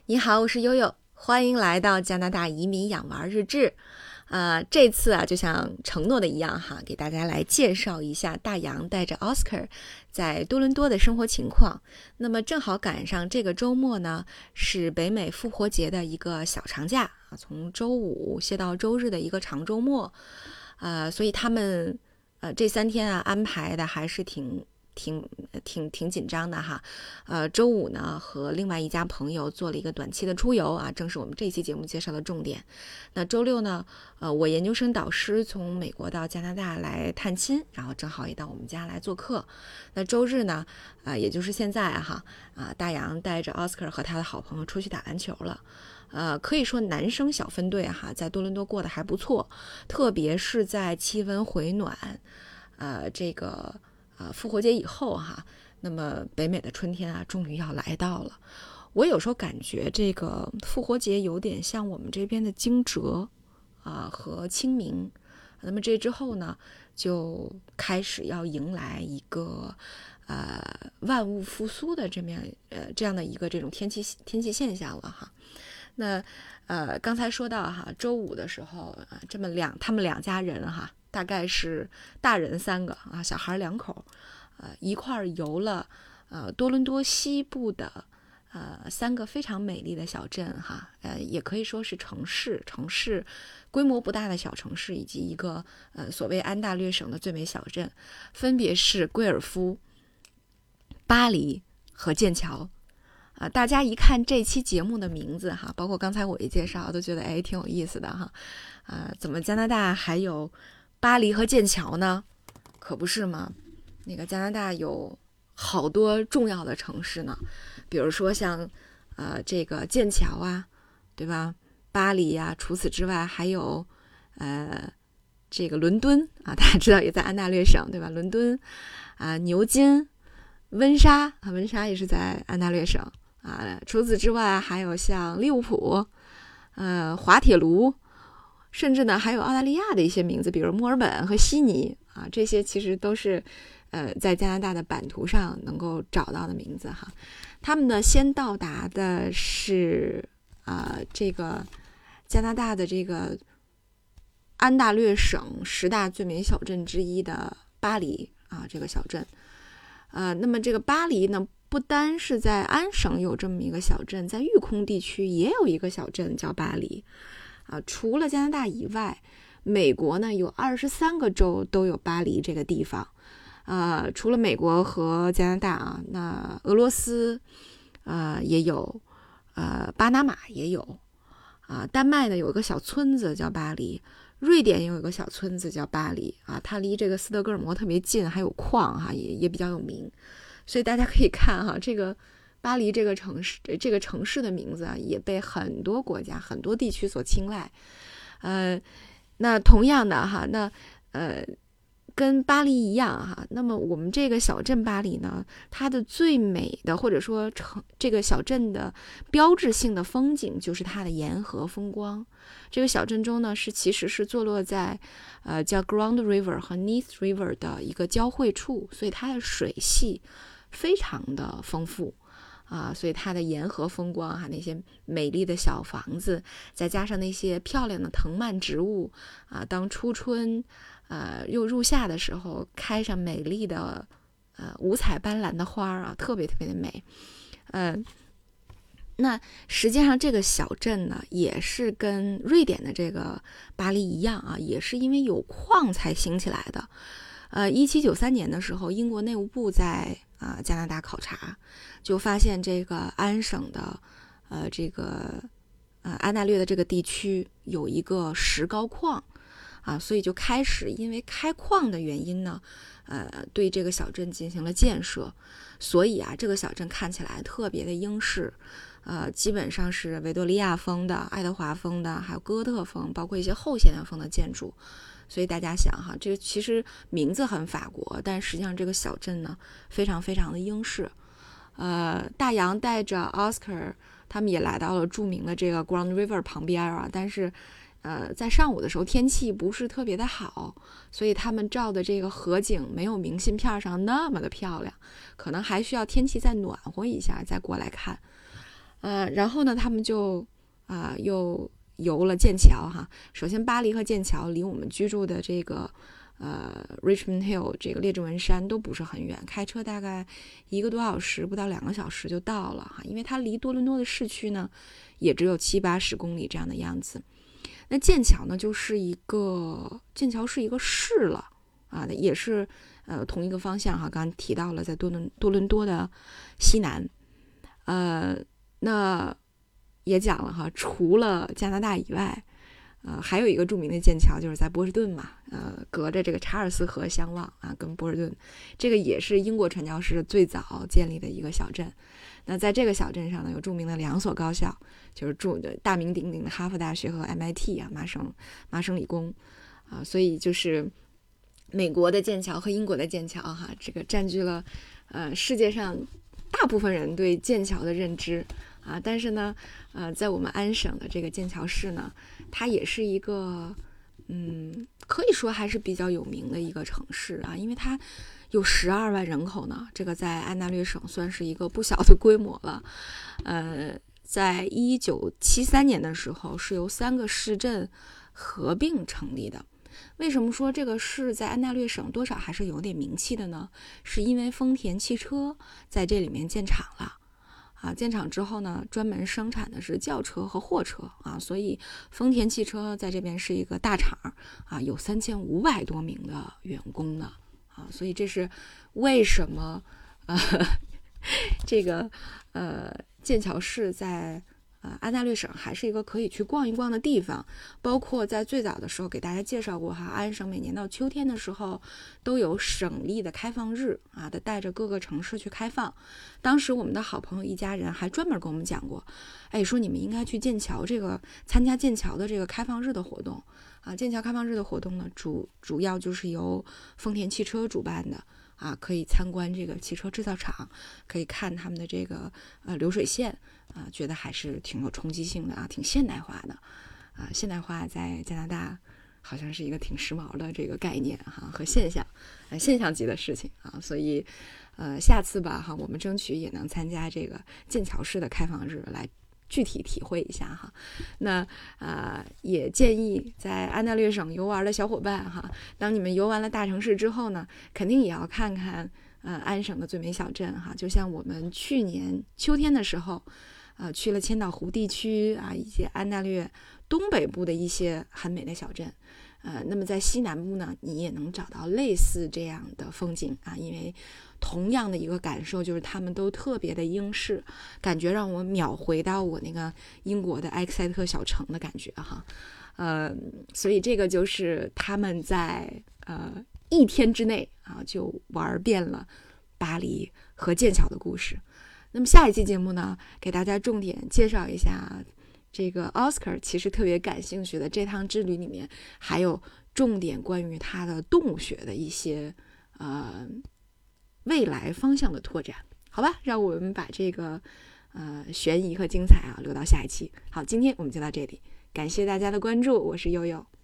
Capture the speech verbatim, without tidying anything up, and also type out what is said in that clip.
你好，我是悠悠，欢迎来到加拿大移民养娃日志。呃，这次啊，就像承诺的一样哈，给大家来介绍一下大洋带着 Oscar 在多伦多的生活情况。那么正好赶上这个周末呢，是北美复活节的一个小长假啊，从周五歇到周日的一个长周末。呃，所以他们呃这三天啊安排的还是挺。挺挺挺紧张的哈，呃，周五呢和另外一家朋友做了一个短期的出游啊，正是我们这期节目介绍的重点。那周六呢，呃，我研究生导师从美国到加拿大来探亲，然后正好也到我们家来做客。那周日呢，啊、呃，也就是现在哈，啊、呃，大洋带着 Oscar 和他的好朋友出去打篮球了。呃，可以说男生小分队哈，在多伦多过得还不错，特别是在气温回暖，呃，这个。呃，复活节以后哈，那么北美的春天啊，终于要来到了。我有时候感觉这个复活节有点像我们这边的惊蛰啊、呃、和清明。那么这之后呢，就开始要迎来一个呃万物复苏的这么样呃这样的一个这种天气天气现象了哈。那呃刚才说到哈，周五的时候啊，这么两他们两家人哈。大概是大人三个啊，小孩两口，呃，一块儿游了呃多伦多西部的呃三个非常美丽的小镇哈，呃，也可以说是城市，城市规模不大的小城市，以及一个呃所谓安大略省的最美小镇，分别是贵尔夫、巴黎和剑桥。啊，大家一看这期节目的名字哈，包括刚才我一介绍，都觉得哎挺有意思的哈。啊，怎么加拿大还有巴黎和剑桥呢？可不是吗？那个加拿大有好多重要的城市呢，比如说像呃这个剑桥啊，对吧？巴黎啊，除此之外还有呃这个伦敦啊，大家知道也在安大略省，对吧？伦敦啊、呃，牛津、温莎啊，温莎也是在安大略省啊。除此之外还有像利物浦、呃滑铁卢。甚至呢，还有澳大利亚的一些名字，比如墨尔本和悉尼啊，这些其实都是，呃，在加拿大的版图上能够找到的名字哈。他们呢，先到达的是啊、呃，这个加拿大的这个安大略省十大最美小镇之一的巴黎啊，这个小镇。呃，那么这个巴黎呢，不单是在安省有这么一个小镇，在育空地区也有一个小镇叫巴黎。啊，除了加拿大以外，美国呢有二十三个州都有巴黎这个地方。呃，除了美国和加拿大啊，那俄罗斯呃也有，呃巴拿马也有，啊，丹麦呢有一个小村子叫巴黎，瑞典也有一个小村子叫巴黎啊，它离这个斯德哥尔摩特别近，还有矿哈，也也比较有名，所以大家可以看哈这个。巴黎这个城市，这个城市的名字啊，也被很多国家、很多地区所青睐。呃，那同样的哈，那呃，跟巴黎一样哈，那么我们这个小镇巴黎呢，它的最美的或者说城这个小镇的标志性的风景就是它的沿河风光。这个小镇中呢，是其实是坐落在呃叫 Grand River 和 Neath River 的一个交汇处，所以它的水系非常的丰富。啊，所以它的沿河风光哈，那些美丽的小房子，再加上那些漂亮的藤蔓植物啊，当初春呃又入夏的时候，开上美丽的呃五彩斑斓的花啊，特别特别的美。嗯、呃，那实际上这个小镇呢，也是跟瑞典的这个巴黎一样啊，也是因为有矿才兴起来的。呃，一七九三年的时候，英国内务部在啊、呃、加拿大考察，就发现这个安省的呃这个呃安大略的这个地区有一个石膏矿啊，所以就开始因为开矿的原因呢，呃对这个小镇进行了建设，所以啊这个小镇看起来特别的英式。呃，基本上是维多利亚风的、爱德华风的，还有哥特风，包括一些后现代风的建筑。所以大家想哈，这个其实名字很法国，但实际上这个小镇呢，非常非常的英式。呃，大洋带着 Oscar 他们也来到了著名的这个 Grand River 旁边啊，但是呃，在上午的时候天气不是特别的好，所以他们照的这个河景没有明信片上那么的漂亮，可能还需要天气再暖和一下再过来看。 呃，然后呢，他们就啊、呃、又游了剑桥哈。首先，巴黎和剑桥离我们居住的这个呃 Richmond Hill 这个列治文山都不是很远，开车大概一个多小时，不到两个小时就到了哈。因为它离多伦多的市区呢，也只有七八十公里这样的样子。那剑桥呢，就是一个剑桥是一个市了啊，也是呃同一个方向哈。刚刚提到了在多伦多伦多的西南，呃，那也讲了哈，除了加拿大以外，呃，还有一个著名的剑桥就是在波士顿嘛，呃，隔着这个查尔斯河相望啊，跟波士顿，这个也是英国传教士最早建立的一个小镇。那在这个小镇上呢，有著名的两所高校，就是著大名鼎鼎的哈佛大学和 M I T 啊，麻省麻省理工啊，所以就是美国的剑桥和英国的剑桥哈，这个占据了呃世界上大部分人对剑桥的认知啊。但是呢，呃，在我们安省的这个剑桥市呢，它也是一个嗯，可以说还是比较有名的一个城市啊，因为它有十二万人口呢，这个在安大略省算是一个不小的规模了。呃，在一九七三年的时候，是由三个市镇合并成立的。为什么说这个市在安大略省多少还是有点名气的呢？是因为丰田汽车在这里面建厂了。啊，建厂之后呢，专门生产的是轿车和货车啊，所以丰田汽车在这边是一个大厂啊，有三千五百多名的员工呢啊，所以这是为什么呃这个呃剑桥市在呃安大略省还是一个可以去逛一逛的地方。包括在最早的时候给大家介绍过哈，安省每年到秋天的时候都有省立的开放日啊，的带着各个城市去开放。当时我们的好朋友一家人还专门跟我们讲过，哎，说你们应该去剑桥这个参加剑桥的这个开放日的活动啊。剑桥开放日的活动呢，主主要就是由丰田汽车主办的啊，可以参观这个汽车制造厂，可以看他们的这个呃流水线啊，觉得还是挺有冲击性的啊，挺现代化的啊。现代化在加拿大好像是一个挺时髦的这个概念哈、啊、和现象，呃现象级的事情啊，所以呃下次吧哈，我们争取也能参加这个剑桥市的开放日来具体体会一下哈。那呃也建议在安大略省游玩的小伙伴哈，当你们游完了大城市之后呢，肯定也要看看呃安省的最美小镇哈。就像我们去年秋天的时候呃去了千岛湖地区啊，以及安大略东北部的一些很美的小镇。呃，那么在西南部呢，你也能找到类似这样的风景啊，因为同样的一个感受就是他们都特别的英式，感觉让我秒回到我那个英国的埃克塞特小城的感觉哈。呃，所以这个就是他们在呃一天之内啊就玩遍了巴黎和剑桥的故事。那么下一期节目呢，给大家重点介绍一下这个 Oscar 其实特别感兴趣的这趟之旅里面，还有重点关于他的动物学的一些呃未来方向的拓展。好吧，让我们把这个呃悬疑和精彩啊留到下一期。好，今天我们就到这里，感谢大家的关注，我是悠悠。